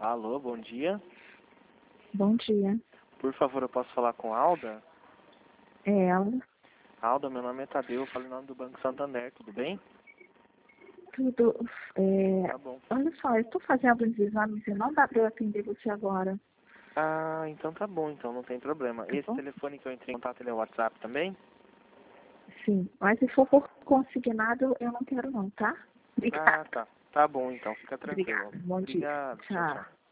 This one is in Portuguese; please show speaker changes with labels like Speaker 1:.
Speaker 1: Alô, bom dia.
Speaker 2: Bom dia.
Speaker 1: Por favor, eu posso falar com a Alda?
Speaker 2: É ela.
Speaker 1: Alda, meu nome é Tadeu, eu falo em nome do Banco Santander, tudo bem?
Speaker 2: Tudo.
Speaker 1: Tá bom.
Speaker 2: Olha só, eu estou fazendo uns exames e não dá para eu atender você agora.
Speaker 1: Ah, então tá bom, então não tem problema.
Speaker 2: Tá
Speaker 1: Esse
Speaker 2: bom?
Speaker 1: telefone que eu entrei em contato, ele é o WhatsApp também?
Speaker 2: Sim. Mas se for por consignado, eu não quero não, tá?
Speaker 1: Ah,
Speaker 2: Obrigada.
Speaker 1: tá. Tá bom, então, fica tranquilo.
Speaker 2: Obrigada. Bom dia.
Speaker 1: Obrigado, tchau, tchau.
Speaker 2: Tchau.